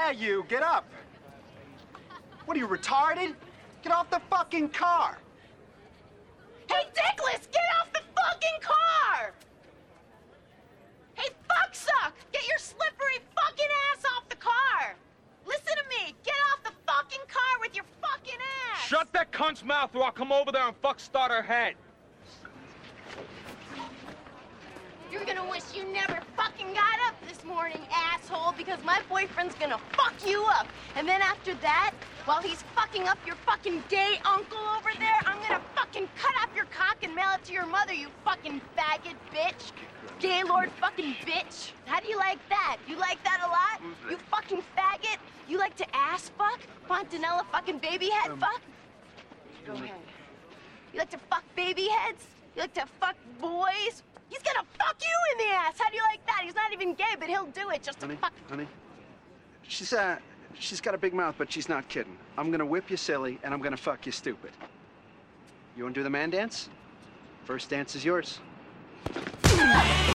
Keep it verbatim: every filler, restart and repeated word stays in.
Yeah, you, get up. What are you, retarded? Get off the fucking car. Hey, Dickless, get off the fucking car! Hey, fucksuck, get your slippery fucking ass off the car! Listen to me, get off the fucking car with your fucking ass! Shut that cunt's mouth or I'll come over there and fuck start her head. You're gonna wish you never fucking got up this morning, asshole, because my boyfriend's gonna fuck you up. And then after that, while he's fucking up your fucking gay uncle over there, I'm gonna fucking cut off your cock and mail it to your mother, you fucking faggot bitch. Gaylord fucking bitch. How do you like that? You like that a lot? You fucking faggot? You like to ass fuck? Fontanella fucking baby head Um, fuck? Go ahead. You like to fuck baby heads? You like to fuck boys? He's gonna fuck you in the ass. How do you like that? He's not even gay, but he'll do it just to Honey, fuck. honey, she's, uh, she's got a big mouth, but she's not kidding. I'm gonna whip you silly, and I'm gonna fuck you stupid. You wanna do the man dance? First dance is yours.